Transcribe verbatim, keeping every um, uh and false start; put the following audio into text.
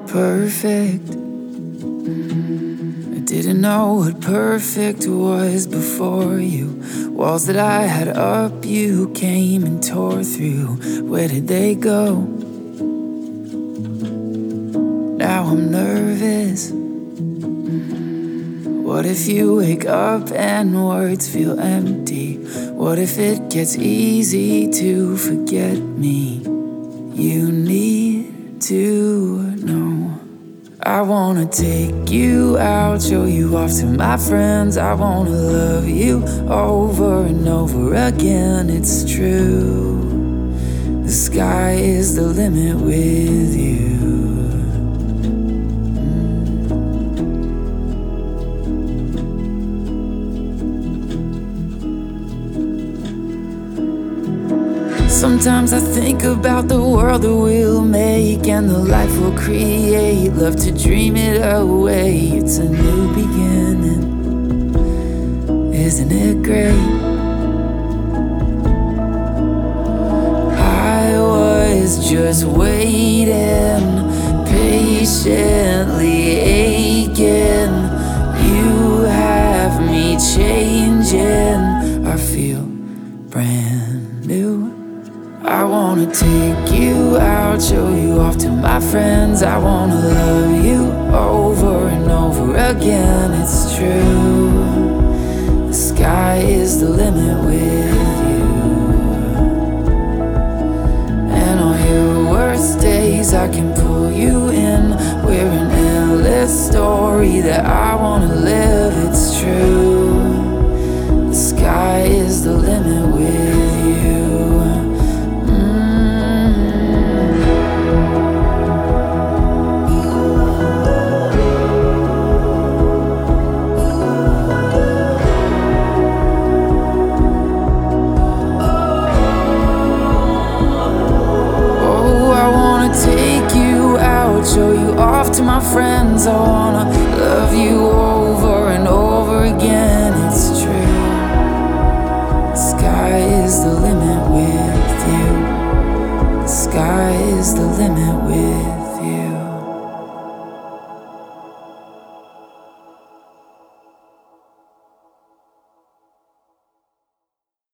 perfect. I didn't know what perfect was before you. Walls that I had up, you came and tore through. Where did they go? Now I'm nervous. What if you wake up and words feel empty? What if it gets easy to forget me? You need to know. I wanna take you out, show you off to my friends. I wanna love you over and over again. It's true, the sky is the limit with you. Sometimes I think about the world that we'll make and the life we'll create. Love to dream it away. It's a new beginning, isn't it great? I was just waiting, patiently aching. You have me changing. I feel brand new. I wanna take you out, show you off to my friends. I wanna love you over and over again. It's true, the sky is the limit with you. And on your worst days I can pull you in. We're an endless story that I wanna live. It's true, the sky is the limit with you. Show you off to my friends. I wanna love you over and over again. It's true, the sky is the limit with you. The sky is the limit with you.